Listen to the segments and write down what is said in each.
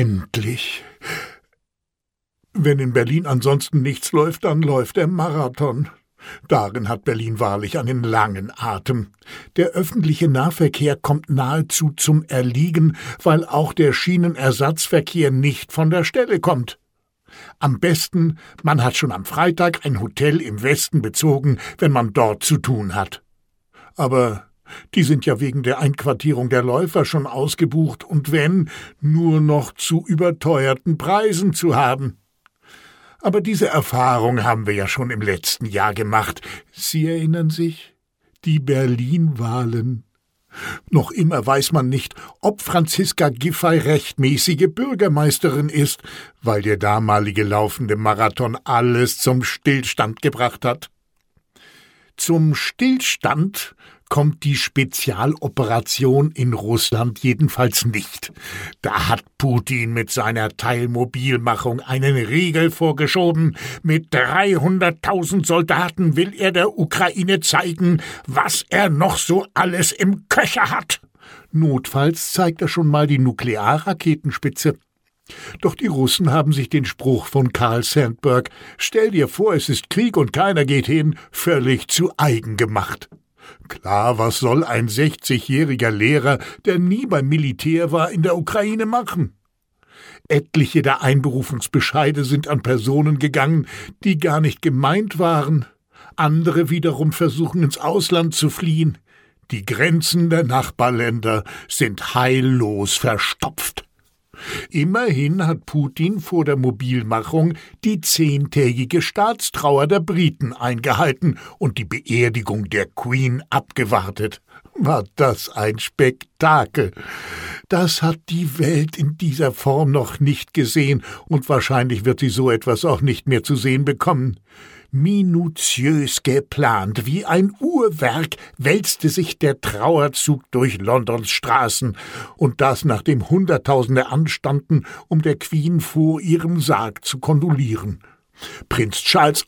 Endlich. Wenn in Berlin ansonsten nichts läuft, dann läuft der Marathon. Darin hat Berlin wahrlich einen langen Atem. Der öffentliche Nahverkehr kommt nahezu zum Erliegen, weil auch der Schienenersatzverkehr nicht von der Stelle kommt. Am besten, man hat schon am Freitag ein Hotel im Westen bezogen, wenn man dort zu tun hat. Aber die sind ja wegen der Einquartierung der Läufer schon ausgebucht und wenn, nur noch zu überteuerten Preisen zu haben. Aber diese Erfahrung haben wir ja schon im letzten Jahr gemacht. Sie erinnern sich? Die Berlin-Wahlen. Noch immer weiß man nicht, ob Franziska Giffey rechtmäßige Bürgermeisterin ist, weil der damalige laufende Marathon alles zum Stillstand gebracht hat. Zum Stillstand kommt die Spezialoperation in Russland jedenfalls nicht. Da hat Putin mit seiner Teilmobilmachung einen Riegel vorgeschoben. Mit 300.000 Soldaten will er der Ukraine zeigen, was er noch so alles im Köcher hat. Notfalls zeigt er schon mal die Nuklearraketenspitze. Doch die Russen haben sich den Spruch von Carl Sandburg, »Stell dir vor, es ist Krieg und keiner geht hin«, völlig zu eigen gemacht. Klar, was soll ein 60-jähriger Lehrer, der nie beim Militär war, in der Ukraine machen? Etliche der Einberufungsbescheide sind an Personen gegangen, die gar nicht gemeint waren. Andere wiederum versuchen ins Ausland zu fliehen. Die Grenzen der Nachbarländer sind heillos verstopft. Immerhin hat Putin vor der Mobilmachung die 10-tägige Staatstrauer der Briten eingehalten und die Beerdigung der Queen abgewartet. War das ein Spektakel! Das hat die Welt in dieser Form noch nicht gesehen und wahrscheinlich wird sie so etwas auch nicht mehr zu sehen bekommen. Minutiös geplant, wie ein Uhrwerk, wälzte sich der Trauerzug durch Londons Straßen, und das nachdem Hunderttausende anstanden, um der Queen vor ihrem Sarg zu kondolieren. Prinz Charles,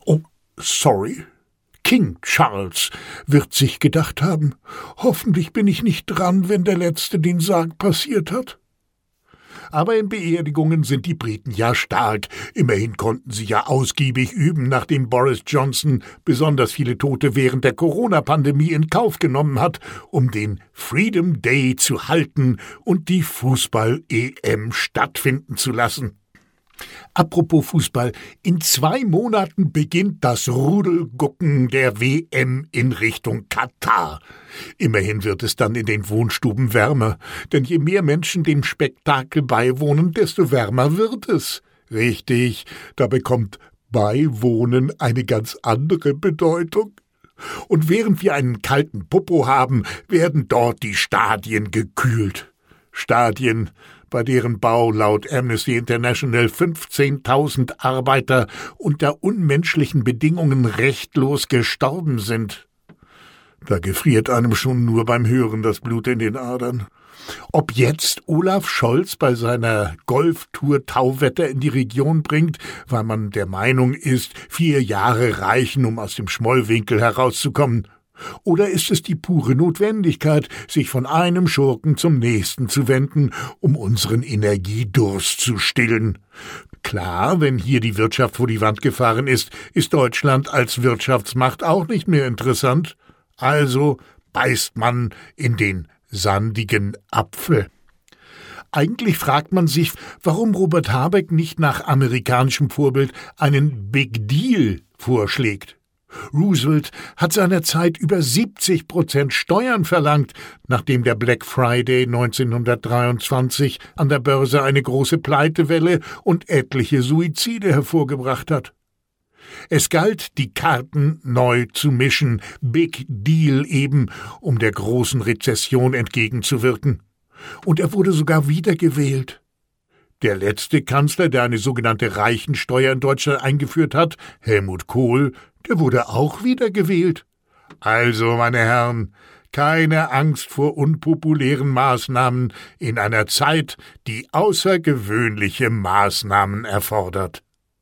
King Charles wird sich gedacht haben, hoffentlich bin ich nicht dran, wenn der Letzte den Sarg passiert hat. Aber in Beerdigungen sind die Briten ja stark. Immerhin konnten sie ja ausgiebig üben, nachdem Boris Johnson besonders viele Tote während der Corona-Pandemie in Kauf genommen hat, um den Freedom Day zu halten und die Fußball-EM stattfinden zu lassen. Apropos Fußball, in 2 Monaten beginnt das Rudelgucken der WM in Richtung Katar. Immerhin wird es dann in den Wohnstuben wärmer, denn je mehr Menschen dem Spektakel beiwohnen, desto wärmer wird es. Richtig, da bekommt Beiwohnen eine ganz andere Bedeutung. Und während wir einen kalten Popo haben, werden dort die Stadien gekühlt. Stadien, bei deren Bau laut Amnesty International 15.000 Arbeiter unter unmenschlichen Bedingungen rechtlos gestorben sind. Da gefriert einem schon nur beim Hören das Blut in den Adern. Ob jetzt Olaf Scholz bei seiner Golftour Tauwetter in die Region bringt, weil man der Meinung ist, 4 Jahre reichen, um aus dem Schmollwinkel herauszukommen, oder ist es die pure Notwendigkeit, sich von einem Schurken zum nächsten zu wenden, um unseren Energiedurst zu stillen? Klar, wenn hier die Wirtschaft vor die Wand gefahren ist, ist Deutschland als Wirtschaftsmacht auch nicht mehr interessant. Also beißt man in den sandigen Apfel. Eigentlich fragt man sich, warum Robert Habeck nicht nach amerikanischem Vorbild einen Big Deal vorschlägt. Roosevelt hat seinerzeit über 70% Steuern verlangt, nachdem der Black Friday 1923 an der Börse eine große Pleitewelle und etliche Suizide hervorgebracht hat. Es galt, die Karten neu zu mischen, Big Deal eben, um der großen Rezession entgegenzuwirken. Und er wurde sogar wiedergewählt. Der letzte Kanzler, der eine sogenannte Reichensteuer in Deutschland eingeführt hat, Helmut Kohl, der wurde auch wiedergewählt. Also, meine Herren, keine Angst vor unpopulären Maßnahmen in einer Zeit, die außergewöhnliche Maßnahmen erfordert.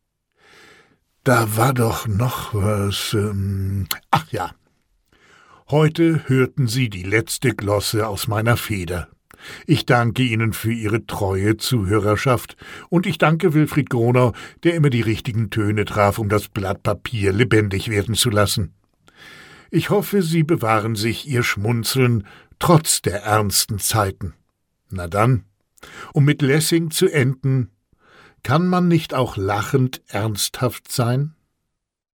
Da war doch noch was. Ach ja. Heute hörten Sie die letzte Glosse aus meiner Feder. Ich danke Ihnen für Ihre treue Zuhörerschaft und ich danke Wilfried Gronau, der immer die richtigen Töne traf, um das Blatt Papier lebendig werden zu lassen. Ich hoffe, Sie bewahren sich Ihr Schmunzeln trotz der ernsten Zeiten. Na dann, um mit Lessing zu enden, kann man nicht auch lachend ernsthaft sein?